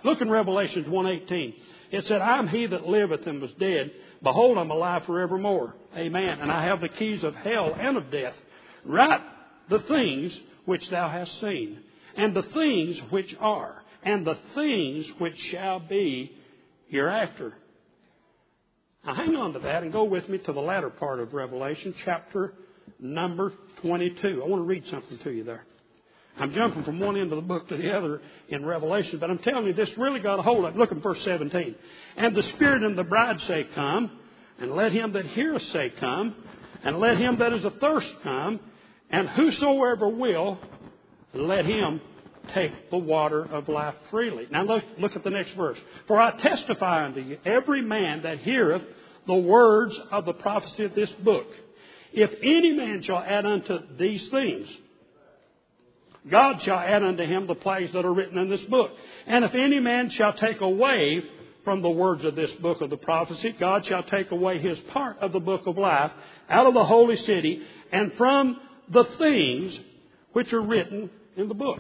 Look in Revelation 1:18. It said, I am he that liveth and was dead. Behold, I'm alive forevermore. Amen. And I have the keys of hell and of death. Write the things which thou hast seen, and the things which are, and the things which shall be hereafter. Now hang on to that and go with me to the latter part of Revelation, chapter number 22. I want to read something to you there. I'm jumping from one end of the book to the other in Revelation, but I'm telling you, this really got a hold of it. Look at verse 17. And the Spirit and the bride say, Come, and let him that heareth say, Come, and let him that is athirst come, and whosoever will, let him take the water of life freely. Now look at the next verse. For I testify unto you, every man that heareth the words of the prophecy of this book, if any man shall add unto these things, God shall add unto him the plagues that are written in this book. And if any man shall take away from the words of this book of the prophecy, God shall take away his part of the book of life out of the holy city and from the things which are written in the book.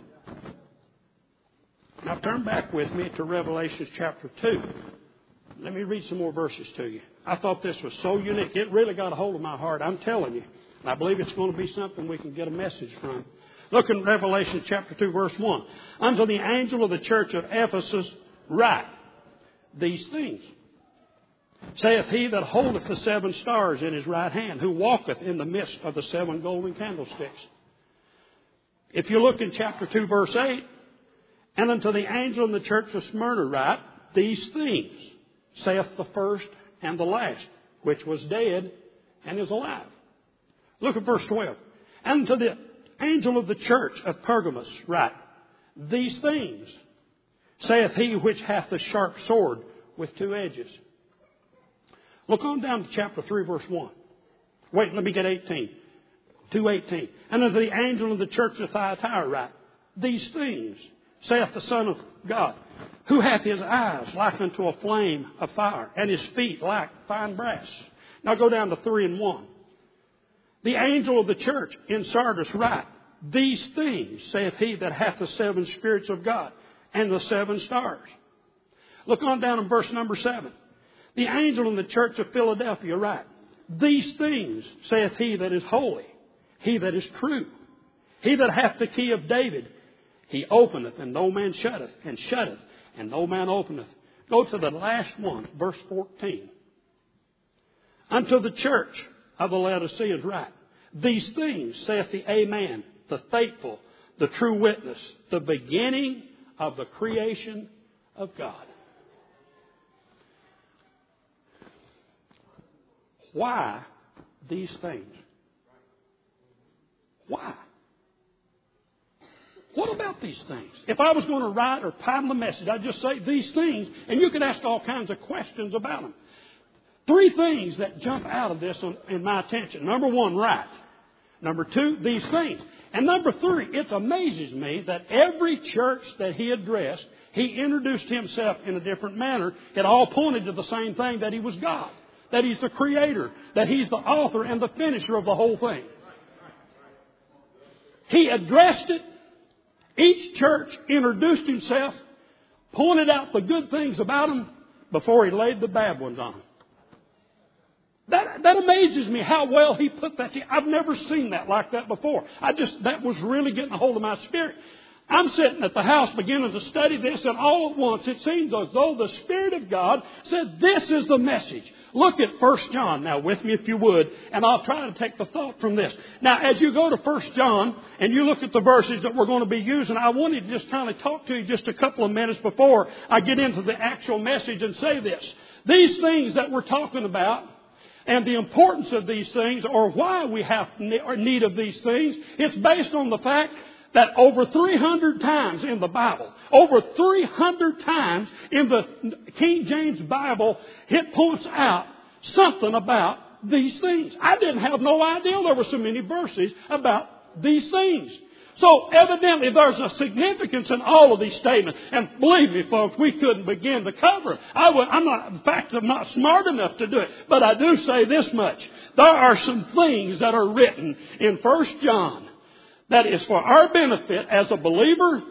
Now turn back with me to Revelation chapter 2. Let me read some more verses to you. I thought this was so unique. It really got a hold of my heart. I'm telling you. And I believe it's going to be something we can get a message from. Look in Revelation chapter 2, verse 1. Unto the angel of the church of Ephesus write these things. Saith he that holdeth the 7 stars in his right hand, who walketh in the midst of the 7 golden candlesticks. If you look in chapter 2, verse 8, and unto the angel in the church of Smyrna write these things, saith the first and the last, which was dead and is alive. Look at verse 12. And unto the angel of the church of Pergamos write these things, saith he which hath the sharp sword with 2 edges. Look on down to chapter 3, verse 1. Wait, let me get 18. 2:18. And unto the angel of the church of Thyatira write these things, saith the Son of God, who hath his eyes like unto a flame of fire, and his feet like fine brass. Now go down to 3 and 1. The angel of the church in Sardis write, these things saith he that hath the 7 spirits of God and the 7 stars. Look on down in verse number 7. The angel in the church of Philadelphia write, these things saith he that is holy, he that is true, he that hath the key of David. He openeth, and no man shutteth, and shutteth, and no man openeth. Go to the last one, verse 14. Unto the church of the Laodiceans write, these things saith the Amen, the faithful, the true witness, the beginning of the creation of God. Why these things? Why? What about these things? If I was going to write or title a message, I'd just say these things, and you could ask all kinds of questions about them. 3 things that jump out of this in my attention. Number 1, right. Number 2, these things. And number 3, it amazes me that every church that he addressed, he introduced himself in a different manner. It all pointed to the same thing, that he was God, that he's the creator, that he's the author and the finisher of the whole thing. He addressed it. Each church introduced himself, pointed out the good things about them before he laid the bad ones on them. That amazes me how well he put that. I've never seen that like that before. That was really getting a hold of my spirit. I'm sitting at the house beginning to study this, and all at once it seems as though the Spirit of God said, this is the message. Look at 1 John now with me if you would, and I'll try to take the thought from this. Now, as you go to 1 John and you look at the verses that we're going to be using, I wanted to just kind of talk to you just a couple of minutes before I get into the actual message and say this. These things that we're talking about and the importance of these things, or why we have need of these things, it's based on the fact that over 300 times in the Bible, over 300 times in the King James Bible, it points out something about these things. I didn't have no idea there were so many verses about these things. So evidently there's a significance in all of these statements. And believe me, folks, we couldn't begin to cover it. I'm not smart enough to do it. But I do say this much. There are some things that are written in 1 John that is for our benefit as a believer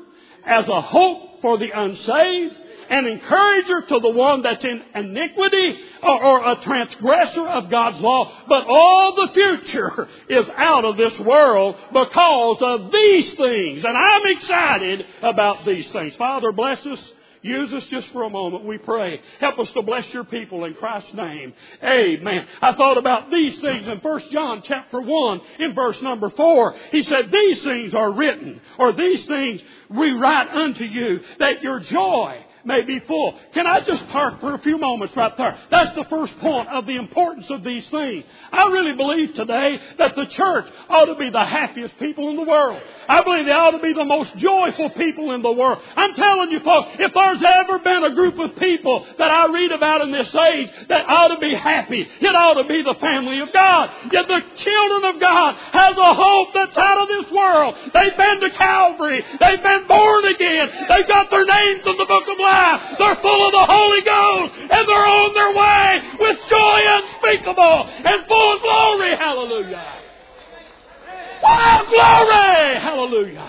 as a hope for the unsaved, an encourager to the one that's in iniquity or a transgressor of God's law. But all the future is out of this world because of these things. And I'm excited about these things. Father, bless us. Use us just for a moment, we pray. Help us to bless your people in Christ's name. Amen. I thought about these things in 1 John chapter 1 in verse number 4. He said, these things are written, or these things we write unto you, that your joy may be full. Can I just park for a few moments right there? That's the first point of the importance of these things. I really believe today that the church ought to be the happiest people in the world. I believe they ought to be the most joyful people in the world. I'm telling you folks, if there's ever been a group of people that I read about in this age that ought to be happy, it ought to be the family of God. Yet the children of God has a hope that's out of this world. They've been to Calvary. They've been born again. They've got their names in the book of life. They're full of the Holy Ghost, and they're on their way with joy unspeakable and full of glory. Hallelujah. Wow, glory. Hallelujah.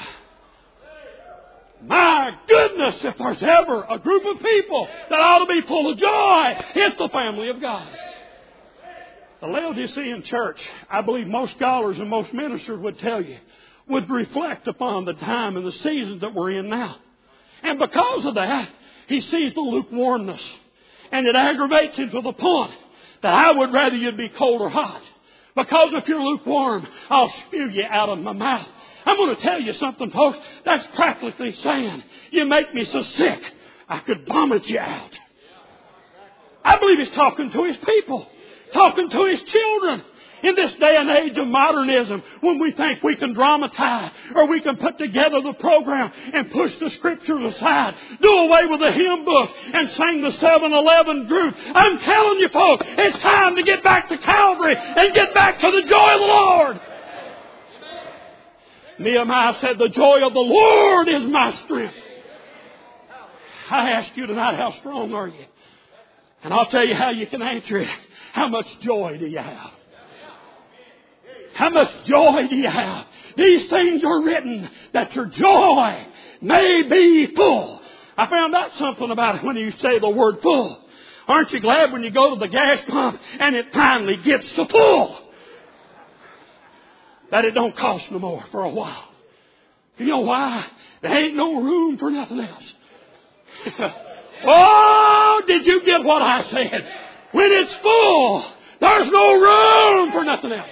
My goodness, if there's ever a group of people that ought to be full of joy, it's the family of God. The Laodicean church, I believe most scholars and most ministers would tell you, would reflect upon the time and the seasons that we're in now. And because of that, he sees the lukewarmness. And it aggravates him to the point that I would rather you'd be cold or hot. Because if you're lukewarm, I'll spew you out of my mouth. I'm going to tell you something, folks. That's practically saying, you make me so sick, I could vomit you out. I believe he's talking to his people, talking to his children. In this day and age of modernism, when we think we can dramatize or we can put together the program and push the scriptures aside, do away with the hymn book and sing the 7-11 group, I'm telling you folks, it's time to get back to Calvary and get back to the joy of the Lord. Nehemiah said, the joy of the Lord is my strength. I ask you tonight, how strong are you? And I'll tell you how you can answer it. How much joy do you have? How much joy do you have? These things are written that your joy may be full. I found out something about it when you say the word full. Aren't you glad when you go to the gas pump and it finally gets to full? That it don't cost no more for a while. You know why? There ain't no room for nothing else. Oh, did you get what I said? When it's full, there's no room for nothing else.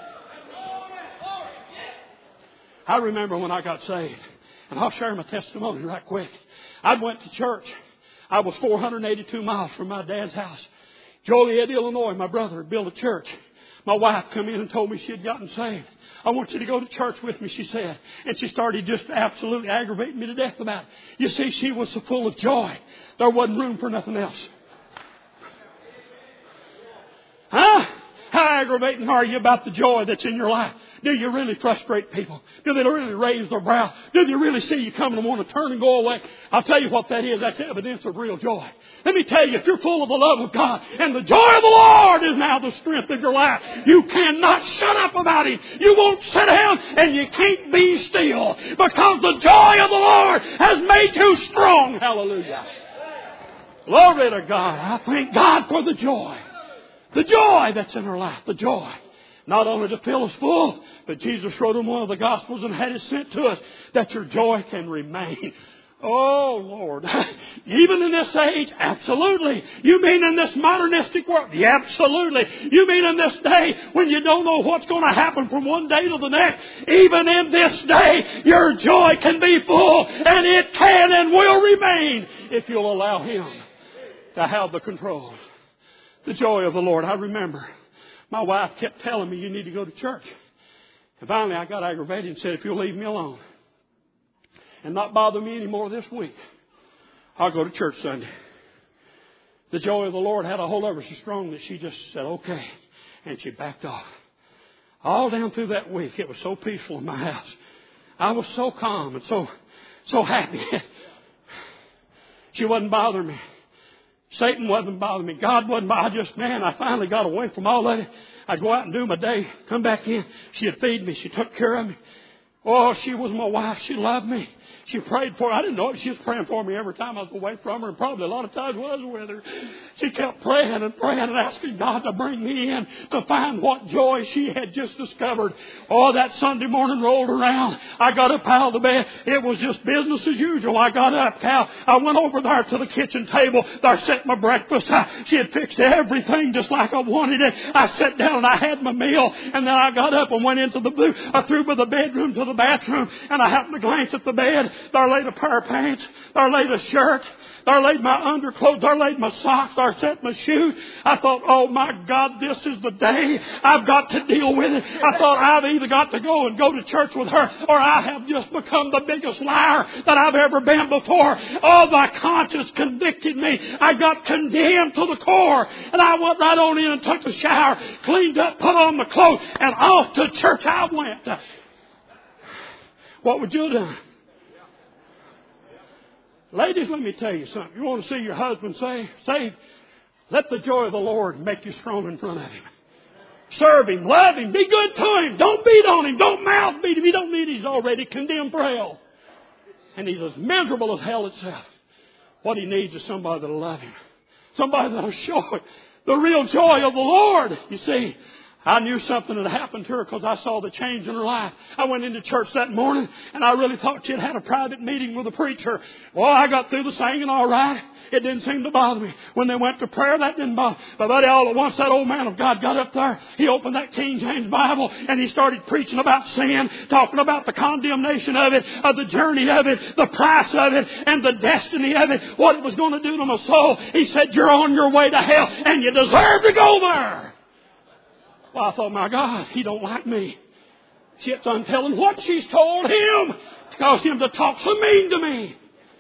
I remember when I got saved, and I'll share my testimony right quick. I went to church. I was 482 miles from my dad's house. Joliet, Illinois, my brother had built a church. My wife come in and told me she had gotten saved. I want you to go to church with me, she said. And she started just absolutely aggravating me to death about it. You see, she was so full of joy. There wasn't room for nothing else. Huh? How aggravating are you about the joy that's in your life? Do you really frustrate people? Do they really raise their brow? Do they really see you coming and want to turn and go away? I'll tell you what that is. That's evidence of real joy. Let me tell you, if you're full of the love of God and the joy of the Lord is now the strength of your life, you cannot shut up about Him. You won't sit down and you can't be still because the joy of the Lord has made you strong. Hallelujah. Glory to God. I thank God for the joy. The joy that's in our life. The joy. Not only to fill us full, but Jesus wrote in one of the Gospels and had it sent to us that your joy can remain. Oh, Lord. Even in this age? Absolutely. You mean in this modernistic world? Yeah, absolutely. You mean in this day when you don't know what's going to happen from one day to the next? Even in this day, your joy can be full, and it can and will remain if you'll allow Him to have the control. The joy of the Lord. I remember my wife kept telling me, you need to go to church. And finally I got aggravated and said, if you'll leave me alone and not bother me anymore this week, I'll go to church Sunday. The joy of the Lord had a hold of her so strong that she just said, okay. And she backed off. All down through that week, it was so peaceful in my house. I was so calm and so happy. She wasn't bothering me. Satan wasn't bothering me. God wasn't bothering me. I finally got away from all of it. I'd go out and do my day, come back in. She'd feed me. She took care of me. Oh, she was my wife. She loved me. She prayed for me. I didn't know it. She was praying for me every time I was away from her, and probably a lot of times was with her. She kept praying and praying and asking God to bring me in to find what joy she had just discovered. Oh, that Sunday morning rolled around. I got up out of the bed. It was just business as usual. I got up, Cal. I went over there to the kitchen table. There set my breakfast. She had fixed everything just like I wanted it. I sat down and I had my meal, and then I got up and went into through by the bedroom to the bathroom, and I happened to glance at the bed. There laid a pair of pants. There laid a shirt. There laid my underclothes. There laid my socks. There set my shoes. I thought, oh my God, this is the day I've got to deal with it. I thought I've either got to go to church with her, or I have just become the biggest liar that I've ever been before. Oh, my conscience convicted me. I got condemned to the core. And I went right on in and took a shower, cleaned up, put on my clothes, and off to church I went. What would you do? Ladies, let me tell you something. You want to see your husband saved? Let the joy of the Lord make you strong in front of Him. Serve Him, love Him, be good to Him. Don't beat on Him, don't mouth beat Him. You don't need He's already condemned for hell. And He's as miserable as hell itself. What He needs is somebody that'll love Him. Somebody that'll show it. The real joy of the Lord. You see, I knew something had happened to her because I saw the change in her life. I went into church that morning and I really thought she had had a private meeting with the preacher. Well, I got through the singing all right. It didn't seem to bother me. When they went to prayer, that didn't bother me. But buddy, all at once that old man of God got up there. He opened that King James Bible and he started preaching about sin, talking about the condemnation of it, of the journey of it, the price of it, and the destiny of it, what it was going to do to my soul. He said, you're on your way to hell and you deserve to go there. Well, I thought, my God, he don't like me. Yet I'm telling what she's told him to cause him to talk so mean to me.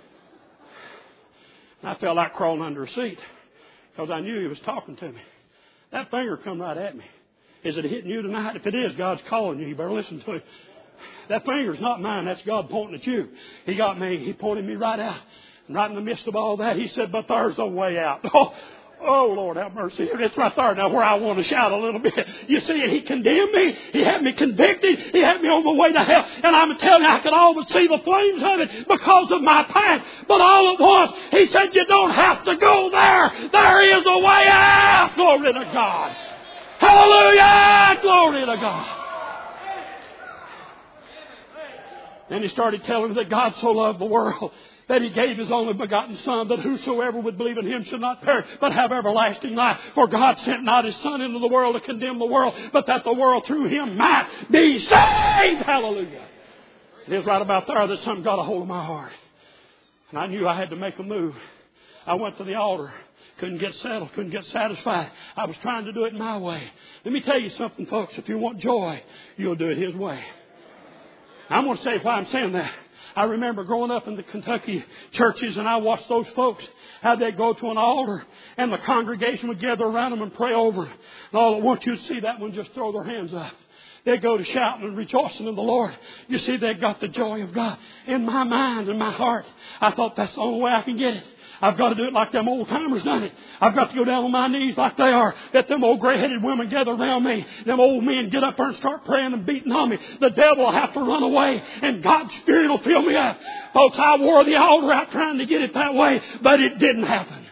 And I felt like crawling under a seat because I knew he was talking to me. That finger come right at me. Is it hitting you tonight? If it is, God's calling you. You better listen to it. That finger's not mine. That's God pointing at you. He got me. He pointed me right out. And right in the midst of all that, he said, but there's a way out. Oh, Lord, have mercy. It's right there now where I want to shout a little bit. You see, He condemned me. He had me convicted. He had me on the way to hell. And I'm telling you, I could always see the flames of it because of my past. But all at once, He said, you don't have to go there. There is a way out. Glory to God. Hallelujah. Glory to God. Then He started telling me that God so loved the world that He gave His only begotten Son, that whosoever would believe in Him should not perish, but have everlasting life. For God sent not His Son into the world to condemn the world, but that the world through Him might be saved. Hallelujah. It is right about there that something got a hold of my heart. And I knew I had to make a move. I went to the altar. Couldn't get settled. Couldn't get satisfied. I was trying to do it my way. Let me tell you something, folks. If you want joy, you'll do it His way. I'm going to say why I'm saying that. I remember growing up in the Kentucky churches, and I watched those folks, how they'd go to an altar, and the congregation would gather around them and pray over them. And all at once you'd see that one just throw their hands up. They'd go to shouting and rejoicing in the Lord. You see, they got the joy of God. In my mind and my heart, I thought that's the only way I can get it. I've got to do it like them old timers done it. I've got to go down on my knees like they are. Let them old gray-headed women gather around me. Them old men get up there and start praying and beating on me. The devil will have to run away and God's Spirit will fill me up. Folks, I wore the altar out trying to get it that way, but it didn't happen.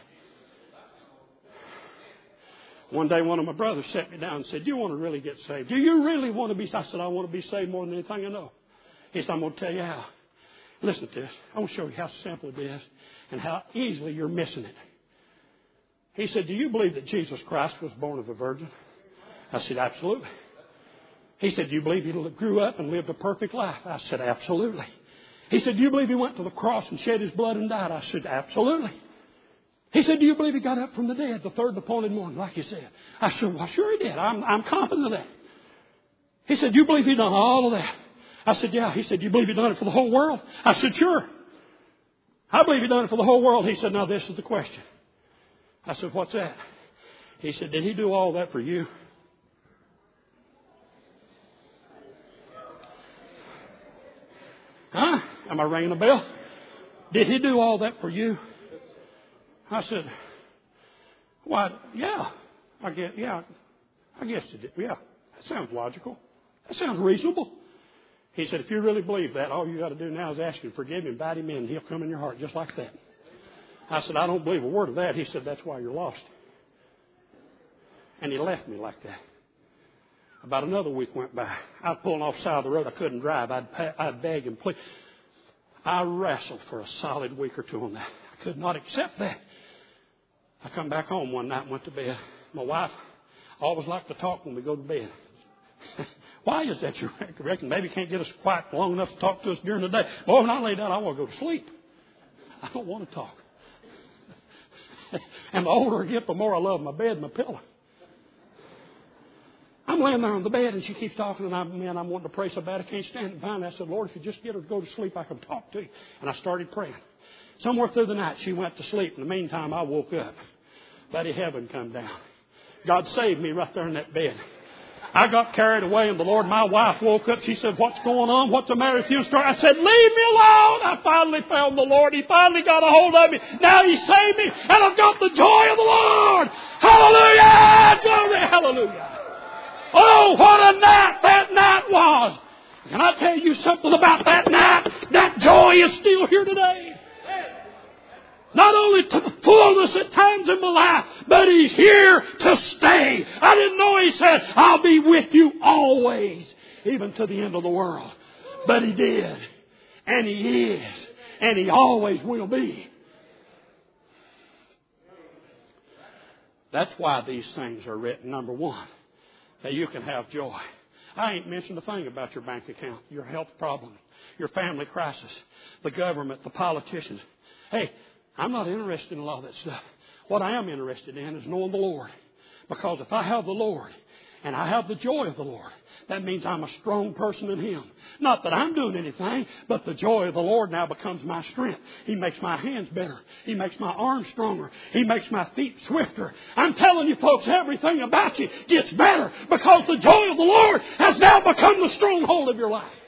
One day one of my brothers sat me down and said, do you want to really get saved? Do you really want to be saved? I said, I want to be saved more than anything I know. He said, I'm going to tell you how. Listen to this. I want to show you how simple it is and how easily you're missing it. He said, do you believe that Jesus Christ was born of a virgin? I said, absolutely. He said, do you believe He grew up and lived a perfect life? I said, absolutely. He said, do you believe He went to the cross and shed His blood and died? I said, absolutely. He said, do you believe He got up from the dead the third and appointed morning, like He said? I said, well, sure He did. I'm confident of that. He said, do you believe He done all of that? I said, yeah. He said, do you believe He done it for the whole world? I said, sure. I believe He done it for the whole world. He said, now this is the question. I said, what's that? He said, did He do all that for you? Huh? Am I ringing a bell? Did He do all that for you? I said, why, yeah. I guess He did. Yeah. That sounds logical. That sounds reasonable. He said, if you really believe that, all you got to do now is ask Him to forgive Him, invite Him in, and He'll come in your heart just like that. I said, I don't believe a word of that. He said, that's why you're lost. And He left me like that. About another week went by. I was pulling off the side of the road. I couldn't drive. I'd beg and plead. I wrestled for a solid week or two on that. I could not accept that. I come back home one night and went to bed. My wife always liked to talk when we go to bed. Why is that, you reckon? Maybe can't get us quiet long enough to talk to us during the day. Boy, when I lay down, I want to go to sleep. I don't want to talk. And the older I get, the more I love my bed and my pillow. I'm laying there on the bed, and she keeps talking, and I'm wanting to pray so bad I can't stand it. Finally, I said, Lord, if you just get her to go to sleep, I can talk to you. And I started praying. Somewhere through the night, she went to sleep. In the meantime, I woke up. Buddy, heaven come down. God saved me right there in that bed. I got carried away in the Lord. My wife woke up. She said, what's going on? What's the matter with you? I said, leave me alone. I finally found the Lord. He finally got a hold of me. Now He saved me, and I've got the joy of the Lord. Hallelujah! Glory, hallelujah. Oh, what a night that night was. Can I tell you something about that night? That joy is still here today. Not only to the fullness at times in my life, but He's here to stay. I didn't know He said, I'll be with you always, even to the end of the world. But He did. And He is. And He always will be. That's why these things are written. Number one, that you can have joy. I ain't mentioned a thing about your bank account, your health problem, your family crisis, the government, the politicians. Hey, I'm not interested in a lot of that stuff. What I am interested in is knowing the Lord. Because if I have the Lord and I have the joy of the Lord, that means I'm a strong person in Him. Not that I'm doing anything, but the joy of the Lord now becomes my strength. He makes my hands better. He makes my arms stronger. He makes my feet swifter. I'm telling you folks, everything about you gets better because the joy of the Lord has now become the stronghold of your life.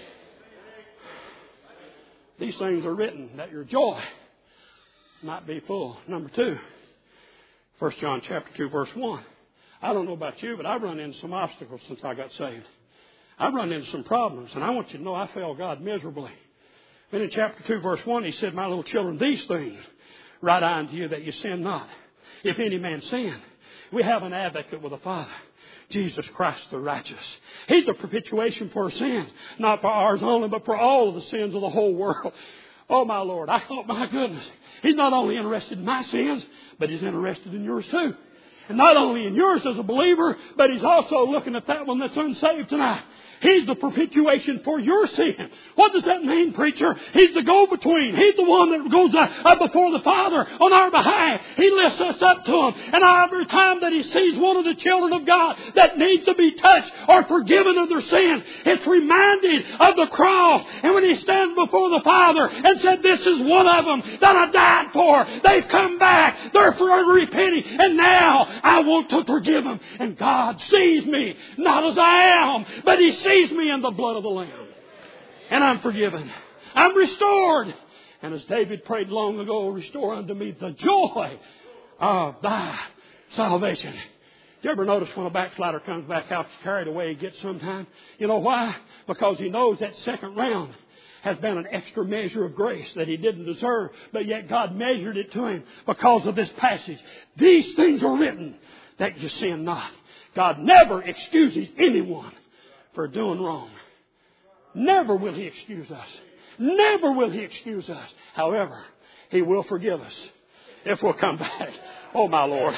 These things are written that your joy might be full. Number 2, 1 John chapter 2, verse 1. I don't know about you, but I've run into some obstacles since I got saved. I've run into some problems, and I want you to know I failed God miserably. Then in chapter 2, verse 1, He said, my little children, these things write I unto you that you sin not. If any man sin, we have an advocate with the Father, Jesus Christ the righteous. He's the propitiation for our sins, not for ours only, but for all of the sins of the whole world. Oh, my Lord, I thought, my goodness, He's not only interested in my sins, but He's interested in yours too. And not only in yours as a believer, but He's also looking at that one that's unsaved tonight. He's the propitiation for your sin. What does that mean, preacher? He's the go-between. He's the one that goes up before the Father on our behalf. He lifts us up to Him. And every time that He sees one of the children of God that needs to be touched or forgiven of their sins, it's reminded of the cross. And when He stands before the Father and said, this is one of them that I died for. They've come back. They're forever repenting. And now I want to forgive them. And God sees me, not as I am, but He sees me in the blood of the Lamb. And I'm forgiven. I'm restored. And as David prayed long ago, restore unto me the joy of thy salvation. Do you ever notice when a backslider comes back out carried away, he gets sometime? You know why? Because he knows that second round has been an extra measure of grace that he didn't deserve, but yet God measured it to him because of this passage. These things are written that you sin not. God never excuses anyone for doing wrong. Never will He excuse us. Never will He excuse us. However, He will forgive us if we'll come back. Oh, my Lord.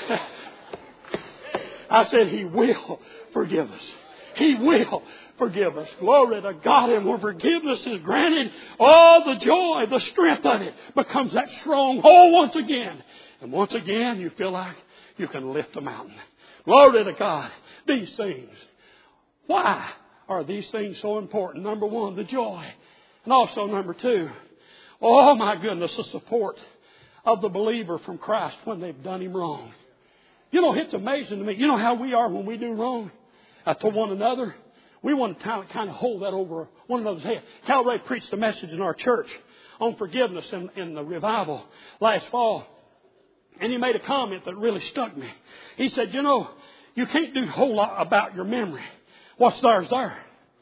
I said He will forgive us. He will forgive us. Glory to God. And when forgiveness is granted, all the joy, the strength of it becomes that stronghold once again. And once again, you feel like you can lift a mountain. Glory to God. These things. Why are these things so important? Number 1, the joy. And also number 2, oh my goodness, the support of the believer from Christ when they've done him wrong. You know, it's amazing to me. You know how we are when we do wrong to one another? We want to kind of hold that over one another's head. Cal Ray preached a message in our church on forgiveness in the revival last fall. And he made a comment that really stuck me. He said, you know, you can't do a whole lot about your memory. What's there is there.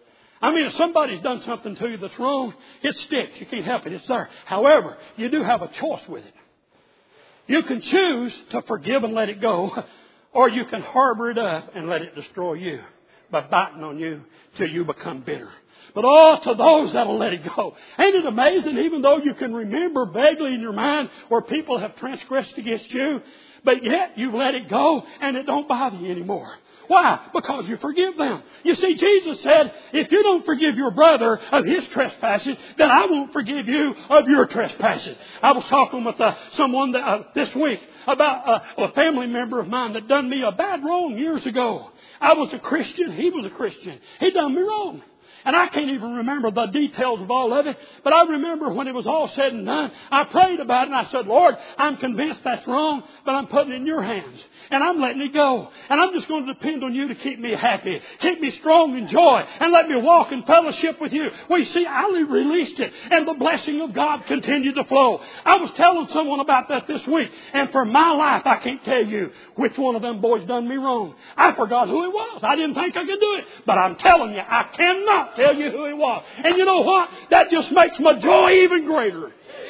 I mean, if somebody's done something to you that's wrong, it sticks. You can't help it. It's there. However, you do have a choice with it. You can choose to forgive and let it go, or you can harbor it up and let it destroy you by biting on you till you become bitter. But to those that'll let it go. Ain't it amazing, even though you can remember vaguely in your mind where people have transgressed against you, but yet you let it go and it don't bother you anymore. Why? Because you forgive them. You see, Jesus said, if you don't forgive your brother of his trespasses, then I won't forgive you of your trespasses. I was talking with someone this week about a family member of mine that done me a bad wrong years ago. I was a Christian. He was a Christian. He done me wrong. And I can't even remember the details of all of it. But I remember when it was all said and done, I prayed about it and I said, Lord, I'm convinced that's wrong, but I'm putting it in your hands. And I'm letting it go. And I'm just going to depend on you to keep me happy. Keep me strong in joy. And let me walk in fellowship with you. Well, you see, I released it. And the blessing of God continued to flow. I was telling someone about that this week. And for my life, I can't tell you which one of them boys done me wrong. I forgot who it was. I didn't think I could do it. But I'm telling you, I cannot tell you who he was. And you know what? That just makes my joy even greater.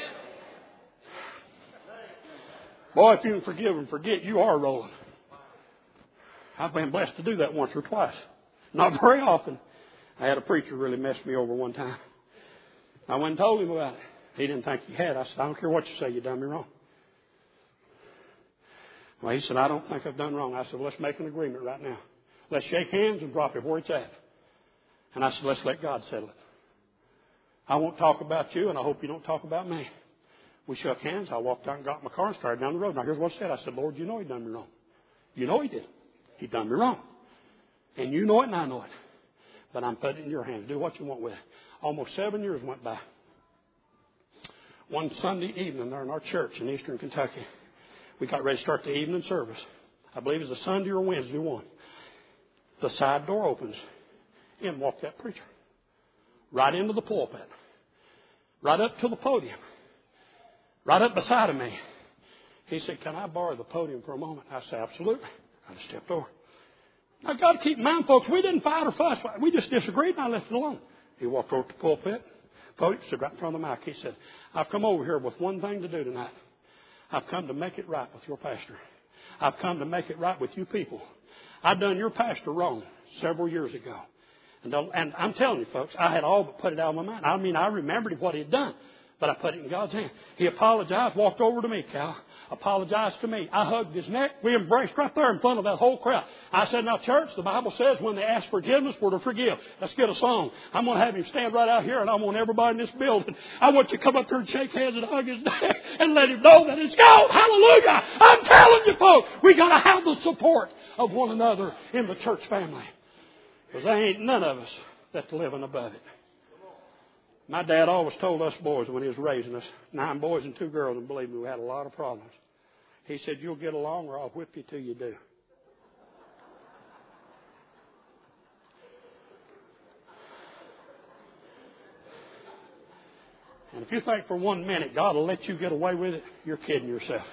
Boy, if you can forgive and forget, you are rolling. I've been blessed to do that once or twice. Not very often. I had a preacher really mess me over one time. I went and told him about it. He didn't think he had. I said, I don't care what you say, you done me wrong. Well, he said, I don't think I've done wrong. I said, well, let's make an agreement right now. Let's shake hands and drop it where it's at. And I said, let's let God settle it. I won't talk about you, and I hope you don't talk about me. We shook hands. I walked out and got in my car and started down the road. Now, here's what I said. I said, Lord, you know he done me wrong. You know he did. He done me wrong. And you know it and I know it. But I'm putting it in your hands. Do what you want with it. Almost 7 years went by. One Sunday evening there in our church in eastern Kentucky, we got ready to start the evening service. I believe it was a Sunday or Wednesday one. The side door opens. In walked that preacher. Right into the pulpit. Right up to the podium. Right up beside of me. He said, can I borrow the podium for a moment? I said, absolutely. I just stepped over. Now, got to keep in mind, folks, we didn't fight or fuss. We just disagreed and I left it alone. He walked over to the pulpit. Podium, stood right in front of the mic. He said, I've come over here with one thing to do tonight. I've come to make it right with your pastor. I've come to make it right with you people. I've done your pastor wrong several years ago. And I'm telling you, folks, I had all but put it out of my mind. I mean, I remembered what he had done, but I put it in God's hand. He apologized, walked over to me, Cal, apologized to me. I hugged his neck. We embraced right there in front of that whole crowd. I said, now, church, the Bible says when they ask forgiveness, we're to forgive. Let's get a song. I'm going to have him stand right out here, and I want everybody in this building. I want you to come up here and shake hands and hug his neck and let him know that it's God. Hallelujah. I'm telling you, folks, we got to have the support of one another in the church family. Because there ain't none of us that's living above it. My dad always told us boys when he was raising us, 9 boys and 2 girls, and believe me, we had a lot of problems. He said, you'll get along or I'll whip you till you do. And if you think for 1 minute God will let you get away with it, you're kidding yourself.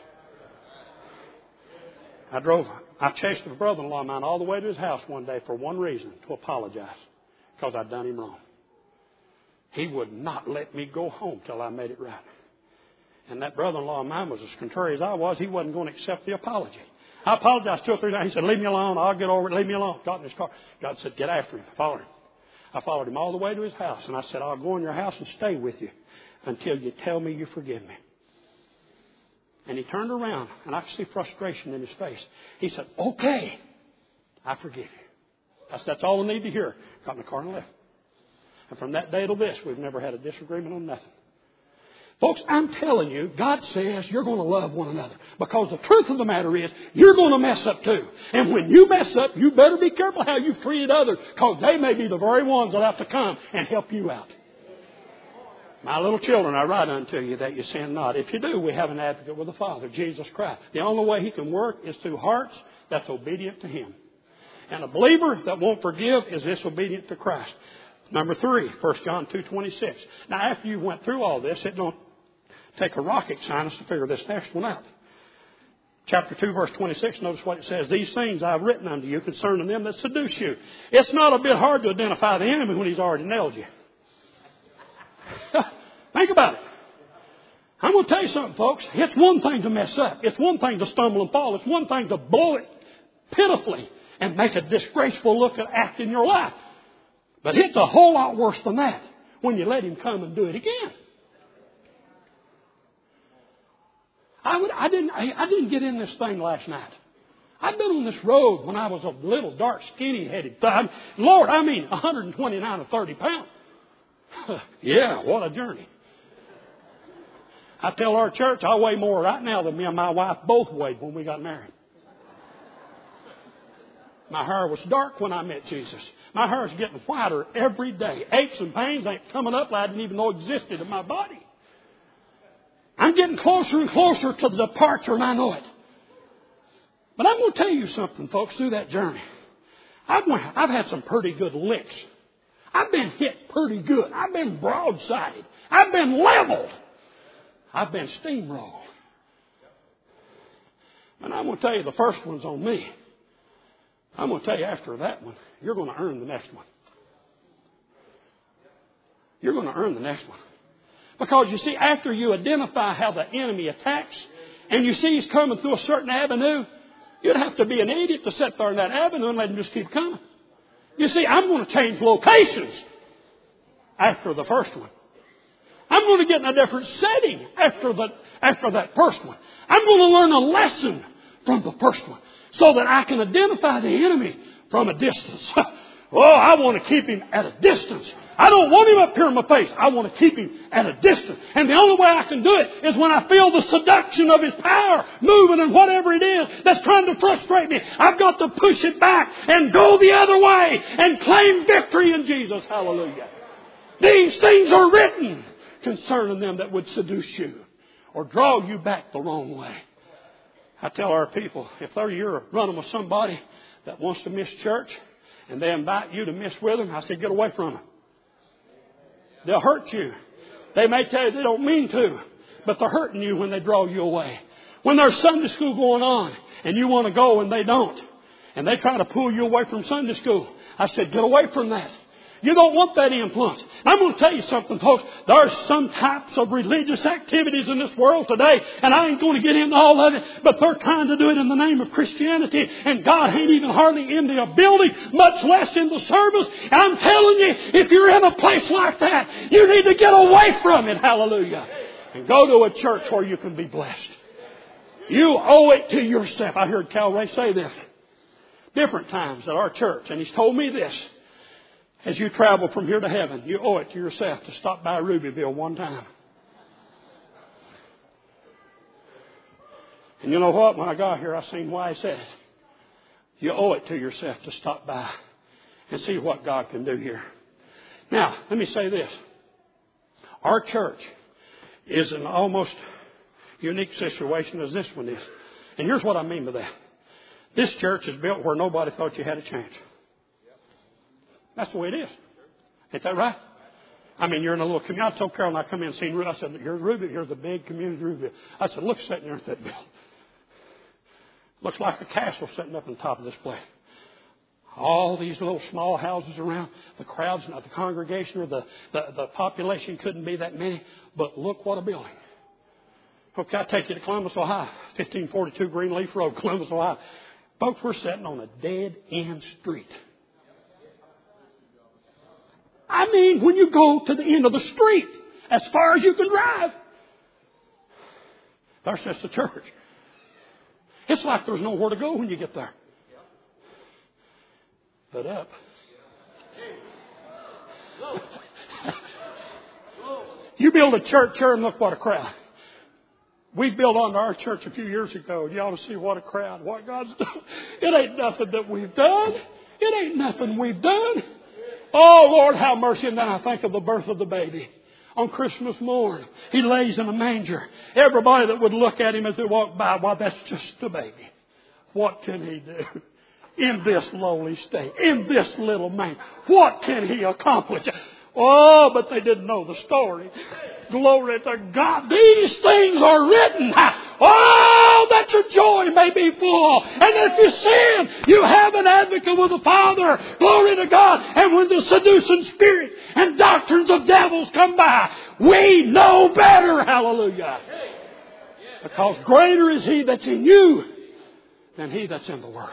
I chased a brother-in-law of mine all the way to his house one day for one reason, to apologize, because I'd done him wrong. He would not let me go home till I made it right. And that brother-in-law of mine was as contrary as I was. He wasn't going to accept the apology. I apologized 2 or 3 times. He said, leave me alone. I'll get over it. Leave me alone. Got in his car. God said, get after him. Follow him. I followed him all the way to his house. And I said, I'll go in your house and stay with you until you tell me you forgive me. And he turned around, and I could see frustration in his face. He said, okay, I forgive you. I said, that's all I need to hear. Got in the car and left. And from that day to this, we've never had a disagreement on nothing. Folks, I'm telling you, God says you're going to love one another. Because the truth of the matter is, you're going to mess up too. And when you mess up, you better be careful how you've treated others. Because they may be the very ones that have to come and help you out. My little children, I write unto you that you sin not. If you do, we have an advocate with the Father, Jesus Christ. The only way He can work is through hearts that's obedient to Him. And a believer that won't forgive is disobedient to Christ. Number 3, 1 John 2:26. Now, after you went through all this, it don't take a rocket scientist to figure this next one out. chapter 2, verse 26, notice what it says. These things I have written unto you concerning them that seduce you. It's not a bit hard to identify the enemy when he's already nailed you. Think about it. I'm going to tell you something, folks. It's one thing to mess up. It's one thing to stumble and fall. It's one thing to blow it pitifully and make a disgraceful looking act in your life. But it's a whole lot worse than that when you let him come and do it again. I didn't get in this thing last night. I've been on this road when I was a little dark, skinny-headed thug. Lord, 129 or 30 pounds. Yeah, what a journey. I tell our church I weigh more right now than me and my wife both weighed when we got married. My hair was dark when I met Jesus. My hair is getting whiter every day. Aches and pains ain't coming up I didn't even know existed in my body. I'm getting closer and closer to the departure, and I know it. But I'm going to tell you something, folks, through that journey. I've had some pretty good licks. I've been hit pretty good. I've been broadsided. I've been leveled. I've been steamrolled. And I'm going to tell you the first one's on me. I'm going to tell you after that one, you're going to earn the next one. You're going to earn the next one. Because you see, after you identify how the enemy attacks, and you see he's coming through a certain avenue, you'd have to be an idiot to sit there in that avenue and let him just keep coming. You see, I'm going to change locations after the first one. I'm going to get in a different setting after that first one. I'm going to learn a lesson from the first one so that I can identify the enemy from a distance. Oh, I want to keep him at a distance. I don't want him up here in my face. I want to keep him at a distance. And the only way I can do it is when I feel the seduction of his power moving and whatever it is that's trying to frustrate me. I've got to push it back and go the other way and claim victory in Jesus. Hallelujah. These things are written concerning them that would seduce you or draw you back the wrong way. I tell our people, if you're running with somebody that wants to miss church and they invite you to miss with them, I say, get away from them. They'll hurt you. They may tell you they don't mean to, but they're hurting you when they draw you away. When there's Sunday school going on and you want to go and they don't, and they try to pull you away from Sunday school, I said, get away from that. You don't want that influence. I'm going to tell you something, folks. There's some types of religious activities in this world today, and I ain't going to get into all of it, but they're trying to do it in the name of Christianity, and God ain't even hardly in the building, much less in the service. And I'm telling you, if you're in a place like that, you need to get away from it. Hallelujah. And go to a church where you can be blessed. You owe it to yourself. I heard Cal Ray say this different times at our church, and he's told me this. As you travel from here to heaven, you owe it to yourself to stop by Rubyville one time. And you know what? When I got here, I seen why he said it. You owe it to yourself to stop by and see what God can do here. Now, let me say this. Our church is an almost unique situation as this one is. And here's what I mean by that. This church is built where nobody thought you had a chance. That's the way it is. Ain't that right? I mean, you're in a little community. I told Carol and I come in and seen Ruby. I said, here's Ruby. Here's the big community Ruby. I said, look sitting there at that building. Looks like a castle sitting up on top of this place. All these little small houses around. The crowds, not the congregation or the population couldn't be that many. But look what a building. Okay, I'll take you to Columbus, Ohio. 1542 Greenleaf Road, Columbus, Ohio. Folks, we're sitting on a dead-end street. I mean, when you go to the end of the street, as far as you can drive, there's just the church. It's like there's nowhere to go when you get there. But up. You build a church here and look what a crowd. We built onto our church a few years ago. You ought to see what a crowd, what God's done. It ain't nothing that we've done. It ain't nothing we've done. Oh, Lord, have mercy. And then I think of the birth of the baby. On Christmas morn, he lays in a manger. Everybody that would look at him as they walk by, well, that's just a baby. What can he do? In this lowly state, in this little man, what can he accomplish? Oh, but they didn't know the story. Glory to God. These things are written. Oh, that that your joy may be full. And if you sin, you have an advocate with the Father. Glory to God. And when the seducing spirit and doctrines of devils come by, we know better. Hallelujah. Because greater is He that's in you than he that's in the world.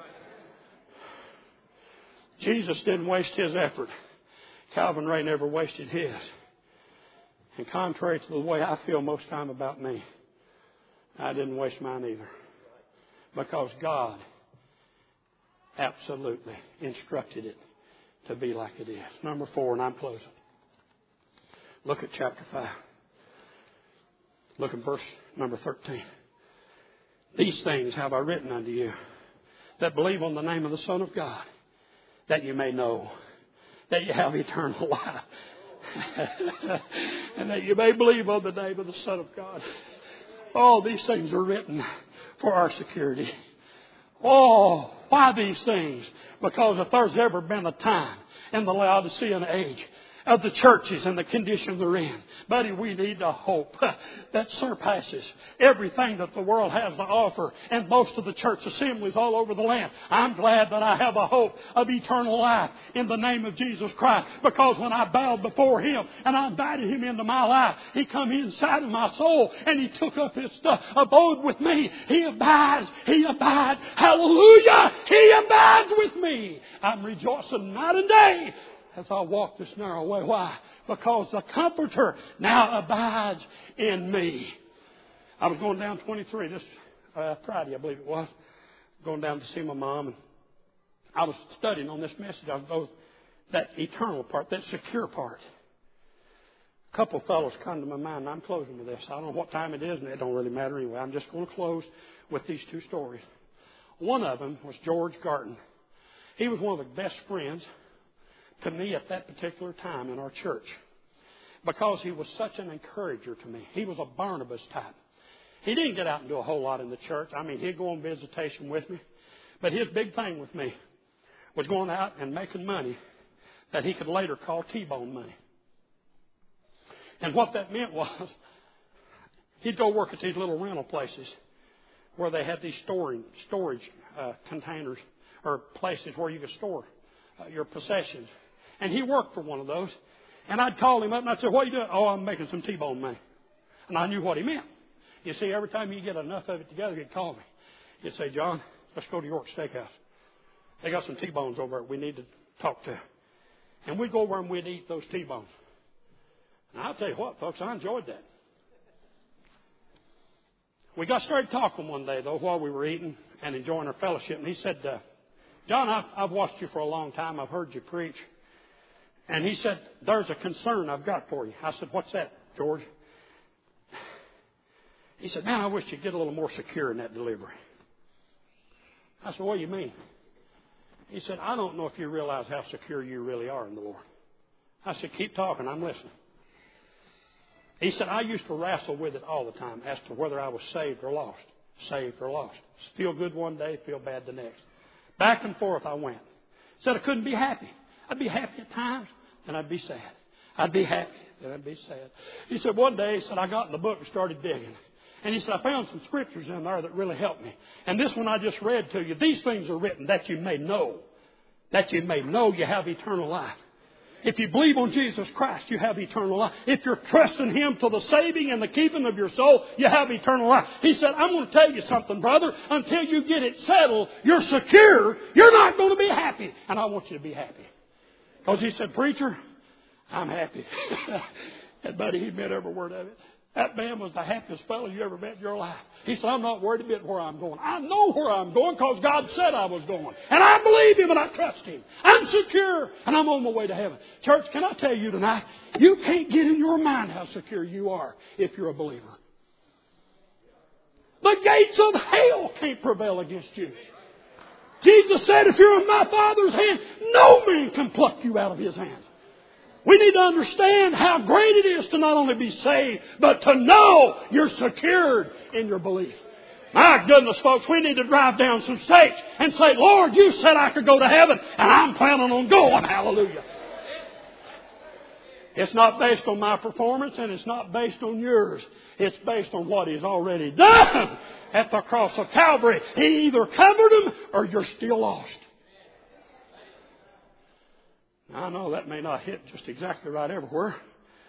Jesus didn't waste His effort. Calvin Ray never wasted his. And contrary to the way I feel most time about me, I didn't waste mine either. Because God absolutely instructed it to be like it is. Number 4, and I'm closing. Look at chapter 5. Look at verse number 13. These things have I written unto you that believe on the name of the Son of God, that you may know that you have eternal life. And that you may believe on the name of the Son of God. All these things are written for our security. Oh, why these things? Because if there's ever been a time in the Laodicean age of the churches and the condition they're in, buddy, we need a hope that surpasses everything that the world has to offer and most of the church assemblies all over the land. I'm glad that I have a hope of eternal life in the name of Jesus Christ, because when I bowed before Him and I invited Him into my life, He come inside of my soul and He took up His abode with me. He abides. Hallelujah. He abides with me. I'm rejoicing night and day as I walk this narrow way. Why? Because the Comforter now abides in me. I was going down 23 this Friday, I believe it was. Going down to see my mom. And I was studying on this message. I was both that eternal part, that secure part. A couple of fellows come to my mind, and I'm closing with this. I don't know what time it is, and it don't really matter anyway. I'm just going to close with these two stories. One of them was George Garton. He was one of the best friends to me at that particular time in our church, because he was such an encourager to me. He was a Barnabas type. He didn't get out and do a whole lot in the church. I mean, he'd go on visitation with me. But his big thing with me was going out and making money that he could later call T-bone money. And what that meant was he'd go work at these little rental places where they had these storage containers or places where you could store your possessions. And he worked for one of those. And I'd call him up and I'd say, "What are you doing?" "Oh, I'm making some T-bone money." And I knew what he meant. You see, every time you get enough of it together, he'd call me. He'd say, "John, let's go to York Steakhouse. They got some T-bones over there we need to talk to." And we'd go over and we'd eat those T-bones. And I'll tell you what, folks, I enjoyed that. We got started talking one day, though, while we were eating and enjoying our fellowship. And he said, "John, I've watched you for a long time. I've heard you preach." And he said, "There's a concern I've got for you." I said, "What's that, George?" He said, "Man, I wish you'd get a little more secure in that delivery." I said, "What do you mean?" He said, "I don't know if you realize how secure you really are in the Lord." I said, "Keep talking. I'm listening." He said, "I used to wrestle with it all the time as to whether I was saved or lost. Saved or lost. Feel good one day, feel bad the next. Back and forth I went." He said, "I couldn't be happy. I'd be happy at times, and I'd be sad. I'd be happy, and I'd be sad." He said, one day, he said, "I got in the book and started digging. And he said, I found some scriptures in there that really helped me. And this one I just read to you. These things are written that you may know. That you may know you have eternal life. If you believe on Jesus Christ, you have eternal life. If you're trusting Him to the saving and the keeping of your soul, you have eternal life." He said, "I'm going to tell you something, brother. Until you get it settled, you're secure. You're not going to be happy. And I want you to be happy." Because he said, "Preacher, I'm happy." And buddy, he meant every word of it. That man was the happiest fellow you ever met in your life. He said, "I'm not worried a bit where I'm going. I know where I'm going because God said I was going. And I believe Him and I trust Him. I'm secure and I'm on my way to heaven." Church, can I tell you tonight, you can't get in your mind how secure you are if you're a believer. The gates of hell can't prevail against you. Jesus said, if you're in my Father's hand, no man can pluck you out of His hands. We need to understand how great it is to not only be saved, but to know you're secured in your belief. My goodness, folks, we need to drive down some stakes and say, "Lord, you said I could go to heaven, and I'm planning on going." Hallelujah. It's not based on my performance, and it's not based on yours. It's based on what He's already done at the cross of Calvary. He either covered them or you're still lost. Now, I know that may not hit just exactly right everywhere.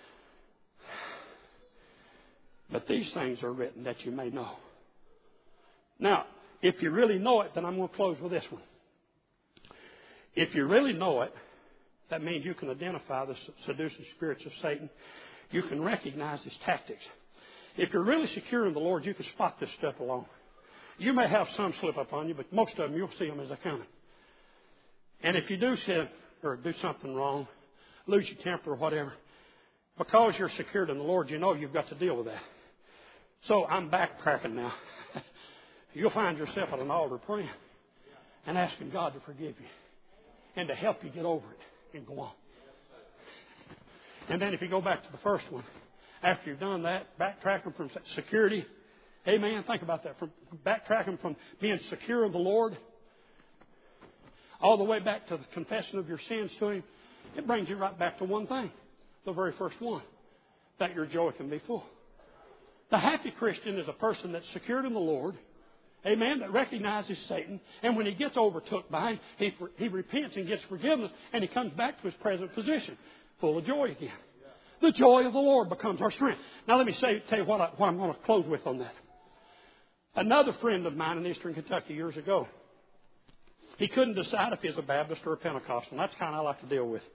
But these things are written that you may know. Now, if you really know it, then I'm going to close with this one. If you really know it, that means you can identify the seducing spirits of Satan. You can recognize his tactics. If you're really secure in the Lord, you can spot this stuff along. You may have some slip up on you, but most of them you'll see them as they're coming. And if you do sin or do something wrong, lose your temper or whatever, because you're secured in the Lord, you know you've got to deal with that. So I'm backtracking now. You'll find yourself at an altar praying and asking God to forgive you and to help you get over it and go on. And then if you go back to the first one, after you've done that, backtracking from security, amen, think about that, from backtracking from being secure in the Lord all the way back to the confession of your sins to Him, it brings you right back to one thing, the very first one, that your joy can be full. The happy Christian is a person that's secured in the Lord, amen, that recognizes Satan, and when he gets overtook by him, he repents and gets forgiveness, and he comes back to his present position, full of joy again. The joy of the Lord becomes our strength. Now let me tell you what I'm going to close with on that. Another friend of mine in Eastern Kentucky years ago, he couldn't decide if he's a Baptist or a Pentecostal, and that's the kind I like to deal with.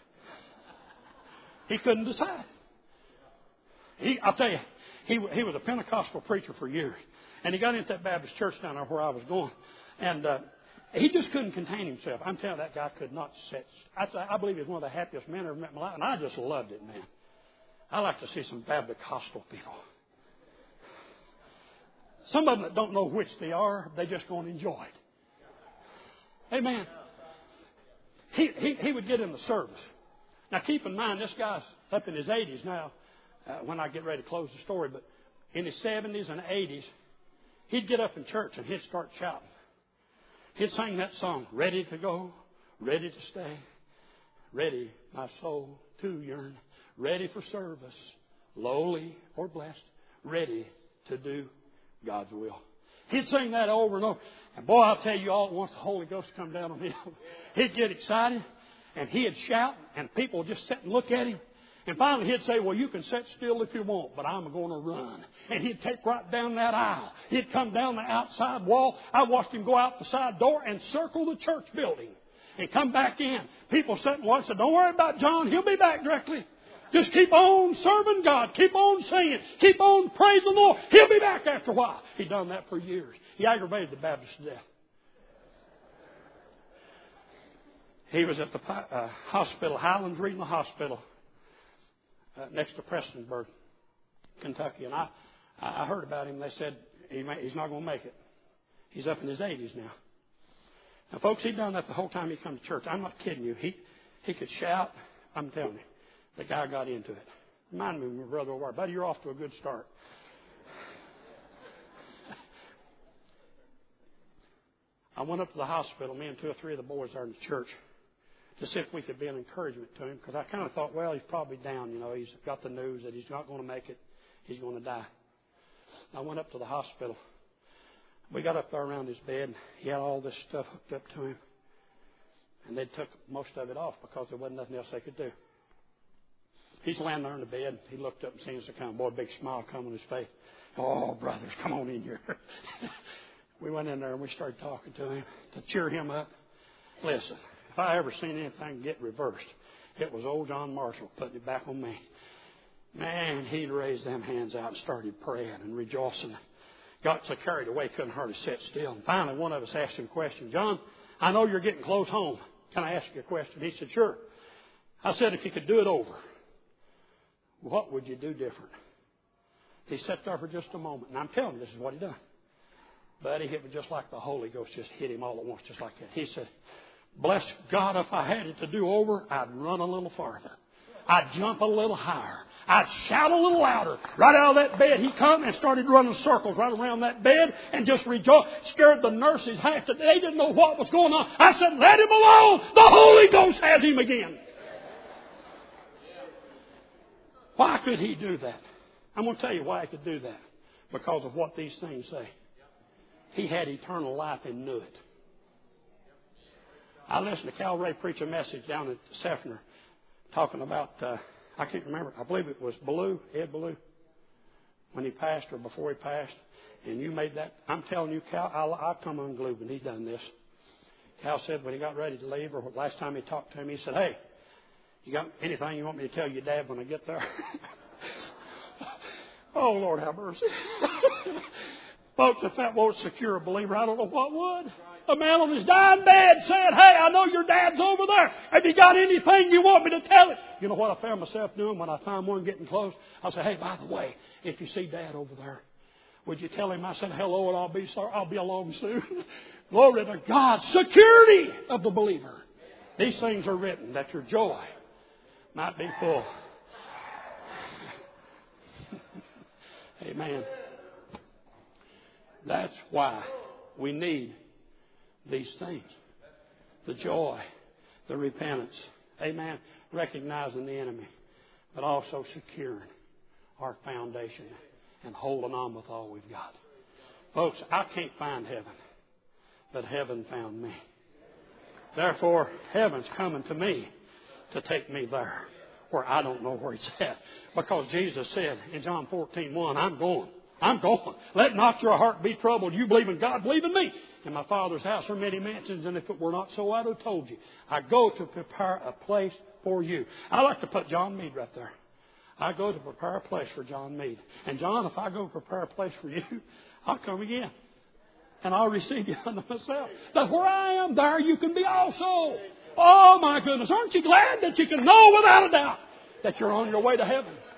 He couldn't decide. I'll tell you, he was a Pentecostal preacher for years. And he got into that Baptist church down there where I was going. And he just couldn't contain himself. I'm telling you, that guy could not sit. I believe he's one of the happiest men I've ever met in my life. And I just loved it, man. I like to see some Baptist-costal people. Some of them that don't know which they are, they just going to enjoy it. Amen. He would get in the service. Now, keep in mind, this guy's up in his 80s now when I get ready to close the story. But in his 70s and 80s, he'd get up in church and he'd start shouting. He'd sing that song, ready to go, ready to stay, ready, my soul, to yearn, ready for service, lowly or blessed, ready to do God's will. He'd sing that over and over. And boy, I'll tell you all at once, the Holy Ghost come down on him. He'd get excited and he'd shout and people would just sit and look at him. And finally he'd say, well, you can sit still if you want, but I'm going to run. And he'd take right down that aisle. He'd come down the outside wall. I watched him go out the side door and circle the church building and come back in. People sat and watched and said, don't worry about John. He'll be back directly. Just keep on serving God. Keep on singing. Keep on praising the Lord. He'll be back after a while. He'd done that for years. He aggravated the Baptists to death. He was at the hospital, Highlands Regional Hospital, next to Prestonsburg, Kentucky. And I heard about him. They said he's not going to make it. He's up in his 80s now. Now, folks, he'd done that the whole time he come to church. I'm not kidding you. He could shout. I'm telling you. The guy got into it. Reminded me of my brother O'Ward. Buddy, you're off to a good start. I went up to the hospital, me and 2 or 3 of the boys there in the church, to see if we could be an encouragement to him. Because I kind of thought, well, he's probably down. You know, he's got the news that he's not going to make it. He's going to die. I went up to the hospital. We got up there around his bed. He had all this stuff hooked up to him. And they took most of it off because there wasn't nothing else they could do. He's laying there in the bed. He looked up and seen us a kind of boy, a big smile come on his face. Oh, brothers, come on in here. We went in there and we started talking to him to cheer him up. Listen, if I ever seen anything get reversed, it was old John Marshall putting it back on me. Man, he'd raise them hands out and started praying and rejoicing. Got so carried away, couldn't hardly sit still. And finally, one of us asked him a question. John, I know you're getting close home. Can I ask you a question? He said, sure. I said, if you could do it over, what would you do different? He sat there for just a moment. And I'm telling you, this is what he done. Buddy, it was just like the Holy Ghost just hit him all at once, just like that. He said, bless God, if I had it to do over, I'd run a little farther. I'd jump a little higher. I'd shout a little louder. Right out of that bed, he come and started running circles right around that bed and just rejoiced. Scared the nurses half to they didn't know what was going on. I said, let him alone. The Holy Ghost has him again. Why could He do that? I'm going to tell you why He could do that. Because of what these things say. He had eternal life and knew it. I listened to Cal Ray preach a message down at Seffner talking about, I can't remember, I believe it was Ballou, Ed Ballou, when he passed or before he passed. And you made that, I'm telling you, Cal, I'll come unglued when he's done this. Cal said when he got ready to leave, or last time he talked to him, he said, hey, you got anything you want me to tell your dad when I get there? Oh, Lord, have mercy. Folks, if that won't secure a believer, I don't know what would. A man on his dying bed said, hey, I know your dad's over there. Have you got anything you want me to tell him? You know what I found myself doing when I found one getting close? I'll say, hey, by the way, if you see Dad over there, would you tell him I said hello and I'll be along soon? Glory to God. Security of the believer. These things are written that your joy might be full. Amen. That's why we need these things. The joy, the repentance. Amen. Recognizing the enemy, but also securing our foundation and holding on with all we've got. Folks, I can't find heaven, but heaven found me. Therefore, heaven's coming to me to take me there, where I don't know where He's at. Because Jesus said in John 14:1, I'm going. Let not your heart be troubled. You believe in God, believe in me. In my Father's house are many mansions, and if it were not so, I'd have told you. I go to prepare a place for you. I like to put John Meade right there. I go to prepare a place for John Meade. And John, if I go prepare a place for you, I'll come again. And I'll receive you unto myself. That where I am, there you can be also. Oh my goodness. Aren't you glad that you can know without a doubt that you're on your way to heaven?